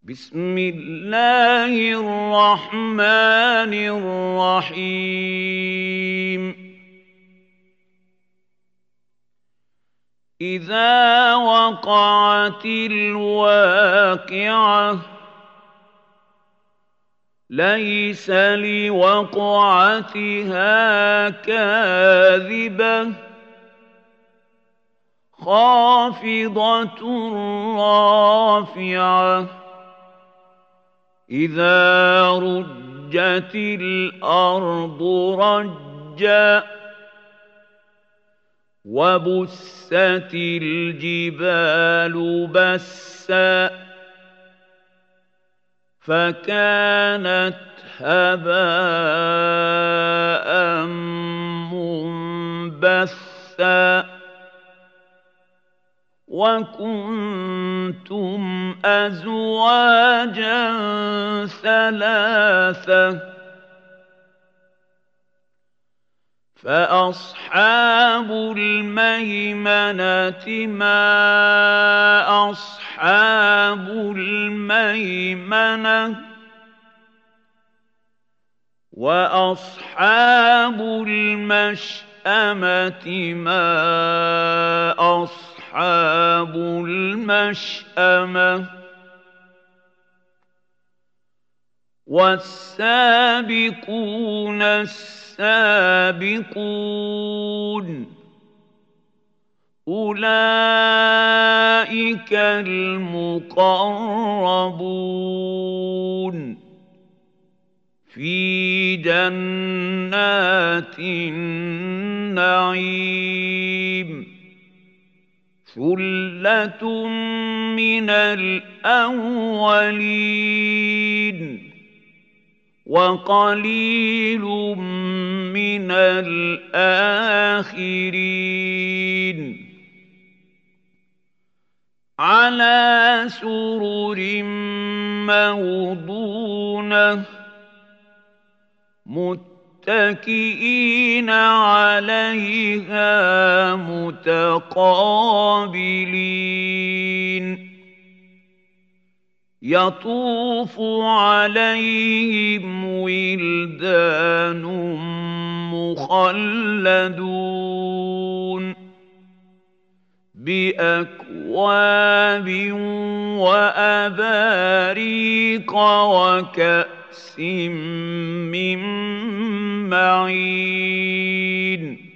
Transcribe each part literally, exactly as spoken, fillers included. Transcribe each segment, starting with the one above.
بسم الله الرحمن الرحيم إذا وقعت الواقعة ليس لوقعتها كاذبة خافضة رافعة إذا رجت الأرض رجا وبست الجبال بسا فكانت هباء منبثا وكنتم أزواجا ثلاثة فأصحاب الميمنة ما أصحاب الميمنة وأصحاب المشأمة ما أصحاب المشأمة والسابقون السابقون أولئك المقربون في جنات النعيم ثلة من الأولين وقليل من الآخرين على سرر موضونة متكئين عليها متقابلين يطوف عليهم ولدان مخلدون بأكواب وأباريق وكأس من معين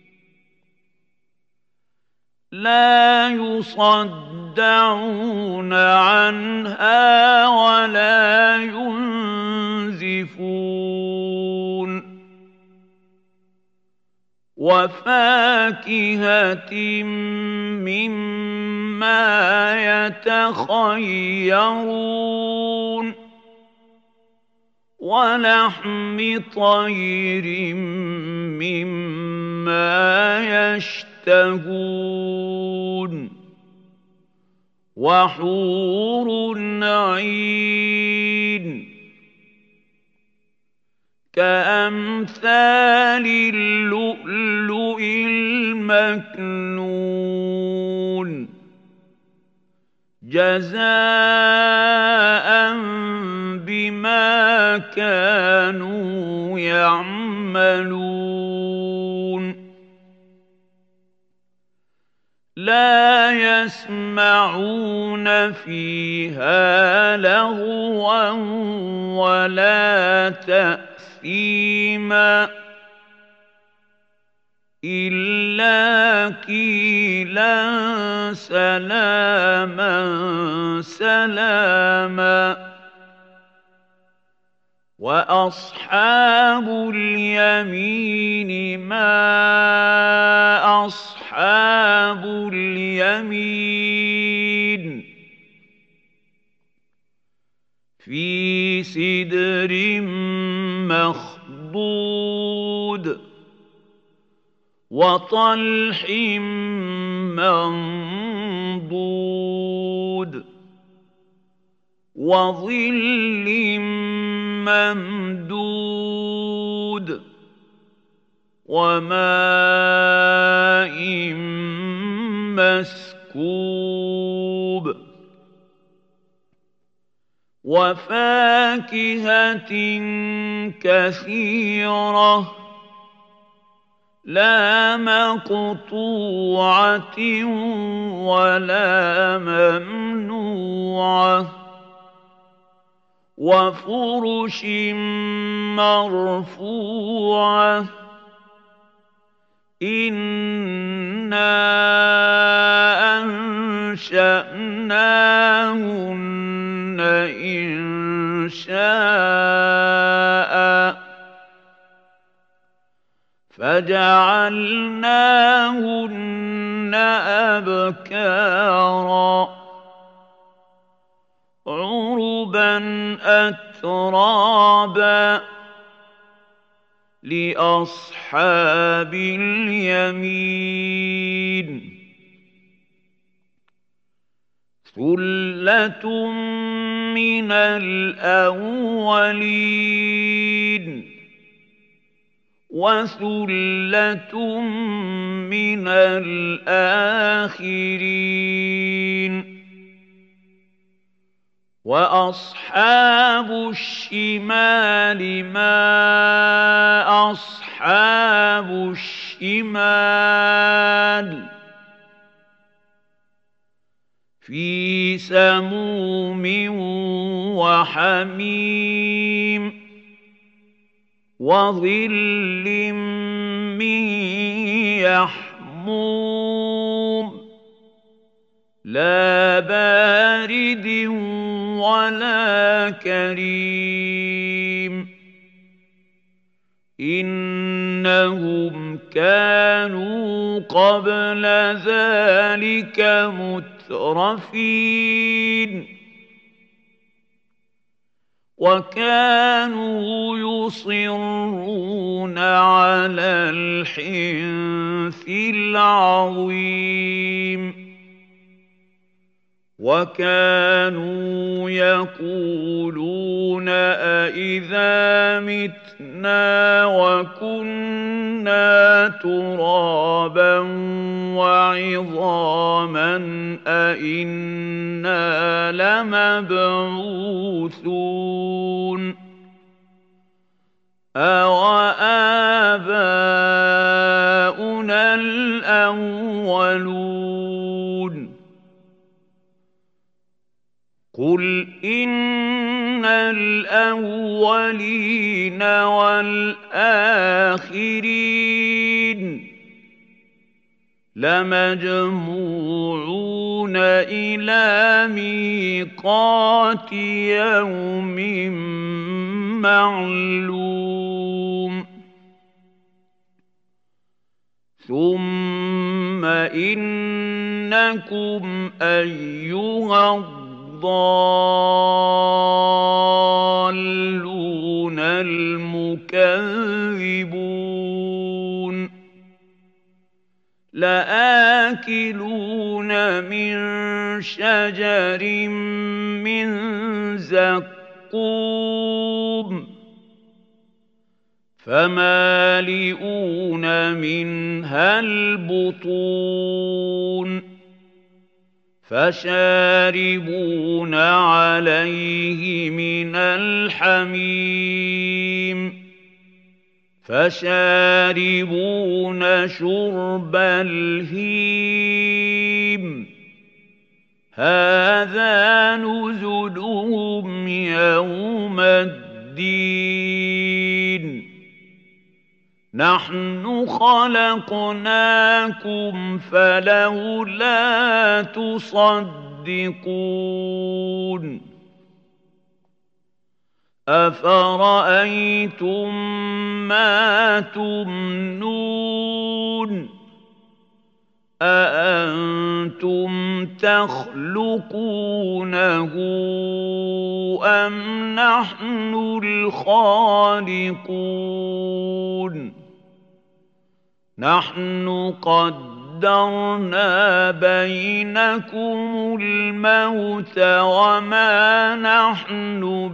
لا يصدعون عنها ولا ينزفون وفاكهة مما يتخيرون ولحم طير مما يشتهون وحور عين كأمثال اللؤلؤ المكنون جزاء بما كانوا يعملون لا يسمعون فيها لغوا ولا تأثيما إلا قيلا سلاما سلاما وأصحاب اليمين ما أصحاب اليمين في سدر مخضود وطلح منضود وظل ممدود وماء مسكوب وفاكهة كثيرة لا مقطوعة ولا ممنوعة وفرش مرفوعة إنا أنشأناهن إنشاء فجعلناهن أبكارا عربا أترابا لأصحاب اليمين ثلة من الأولين وثلة من الآخرين وأصحاب الشمال ما أصحاب الشمال في سموم وحميم وظل من يحموم لا بارد ولا كريم إنهم كانوا قبل ذلك مترفين وكانوا يصرون على الحنث العظيم وكانوا يقولون أإذا متنا وكنا ترابا وعظاما أإنا لمبعوثون أوآباؤنا الأولون قل إن الأولين والآخرين لمجموعون إلى ميقات يوم معلوم ثم إنكم أيها الضالون المكذبون لآكلون من شجر من زقوم فمالئون منها البطون فشاربون عليه من الحميم فشاربون شرب الهيم هذا نزلهم يوم الدين نحن خلقناكم فلولا تصدقون أفرأيتم ما تمنون أأنتم تخلقونه أم نحن الخالقون نحن قدرنا بينكم الموت وما نحن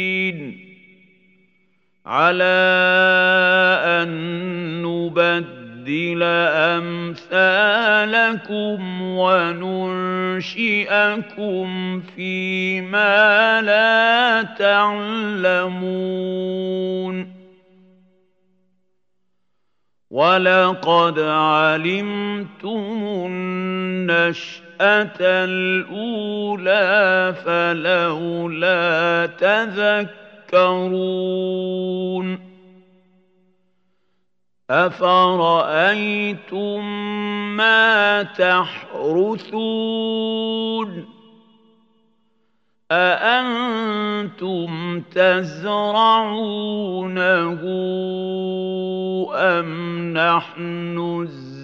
بمسبوقين على أن نبدل نُبَدِّلَ أَمْثَالَكُمْ وَنُنشِئَكُمْ فِيمَا لَا تَعْلَمُونَ وَلَقَدْ عَلِمْتُمُ النَّشْأَةَ الْأُولَىٰ فَلَوْلَا تَذَكَّرُونَ أَفَرَأَيْتُم مَّا تَحْرُثُونَ أَأَنتُمْ تَزْرَعُونَهُ أَمْ نَحْنُ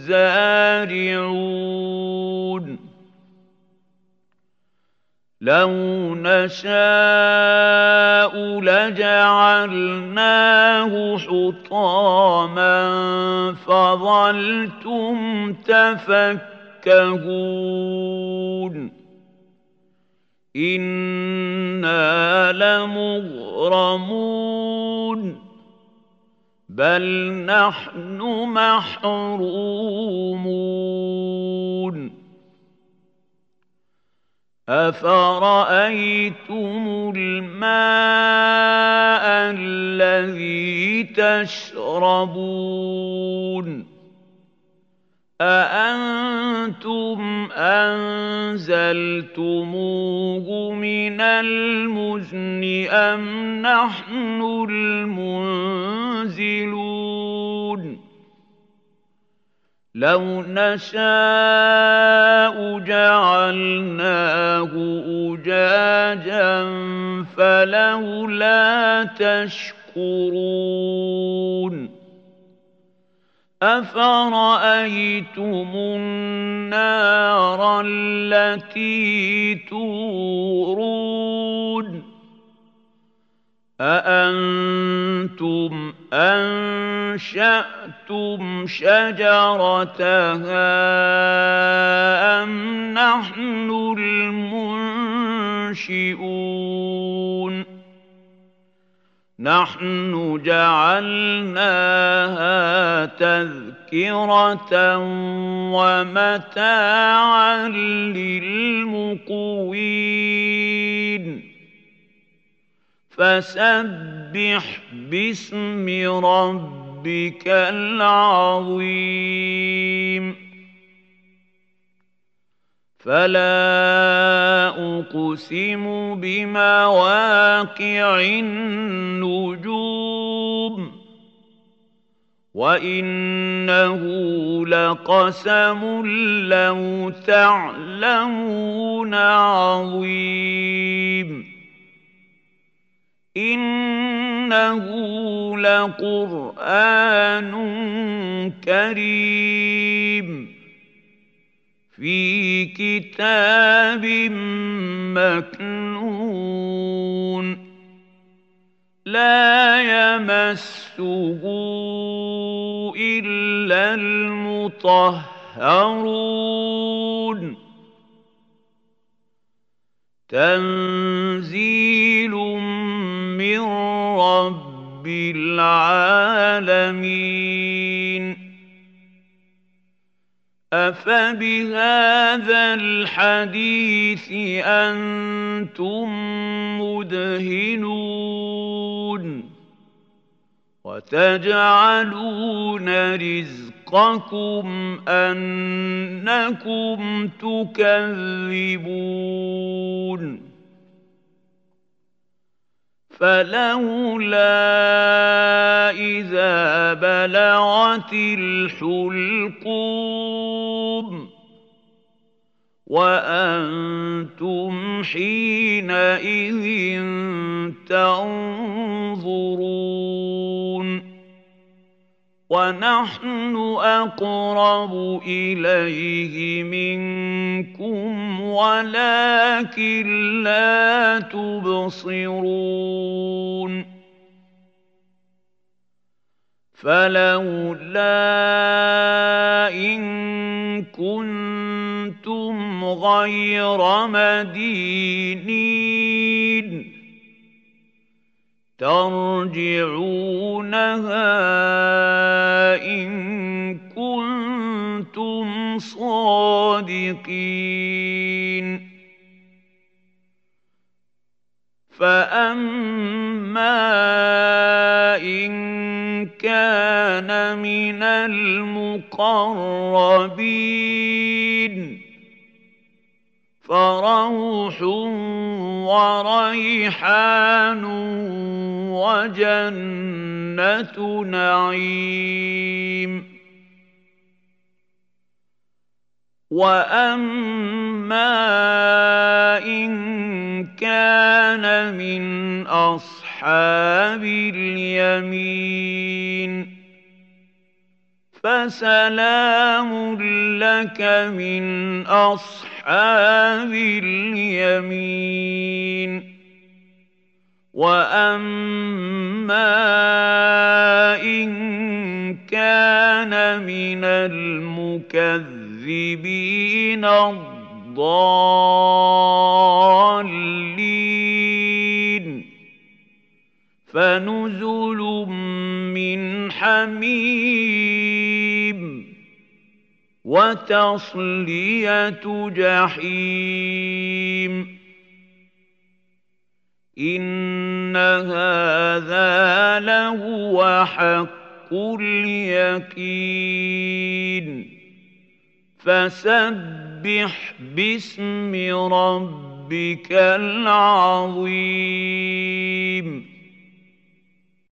الزَّارِعُونَ لَوْ نَشَاءُ لَجَعَلْنَاهُ حُطَامًا فَظَلْتُمْ تَفَكَّهُونَ إِنَّا لَمُغْرَمُونَ بَلْ نَحْنُ مَحْرُومُونَ أَفَرَأَيْتُمُ الْمَاءَ الَّذِي تَشْرَبُونَ أَأَنتُمْ أَنزَلْتُمُوهُ مِنَ الْمُزْنِ أَمْ نَحْنُ الْمُنزِلُونَ لَوْ نَشَاءُ جَعَلْنَاهُ أُجَاجًا فَلَوْلَا تَشْكُرُونَ أَفَرَأَيْتُمُ النَّارَ الَّتِي تُورُونَ أَأَنتُمْ أَنشَأْتُمْ شَجَرَتَهَا أَمْ نَحْنُ الْمُنشِئُونَ نَحْنُ جَعَلْنَاهَا تَذْكِرَةً وَمَتَاعًا لِّلْمُقْوِينَ فَسَبِّحْ بِاسْمِ رَبِّكَ الْعَظِيمِ فَلَا أُقْسِمُ بِمَوَاقِعِ النُّجُومِ وَإِنَّهُ لَقَسَمٌ لَّوْ تَعْلَمُونَ عَظِيمٌ إِنَّهُ لَقُرْآنٌ كَرِيمٌ فِي كِتَابٍ مَّكْنُونٍ لَّا يَمَسُّهُ إِلَّا الْمُطَهَّرُونَ تَنزِيلٌ مِّن رَّبِّ الْعَالَمِينَ أَفَبِهَٰذَا الْحَدِيثِ أَنتُم مُّدْهِنُونَ وَتَجْعَلُونَ رِزْقَكُمْ أَنَّكُمْ تُكَذِّبُونَ فَلَوْلَا إِذَا بَلَغَتِ الْحُلْقُومَ وَأَنتُمْ حِينَئِذٍ تَنظُرُونَ وَنَحْنُ أَقْرَبُ إِلَيْهِ مِنكُمْ وَلَٰكِن لَّا تُبْصِرُونَ فَلَوْلَا إِن كُنتُمْ غَيْرَ مَدِينِينَ تَرْجِعُونَهَا إِن كُنتُمْ صادقين فأما إن كان من المقربين فروح وريحان وجنة نعيم وأما إن كان من أصحاب اليمين فسلام لك من أصحاب اليمين وأما إن كان من المكذبين الضالين فنزل من حميم وتصلية جحيم إن هذا لهو حق اليقين فسبح باسم ربك العظيم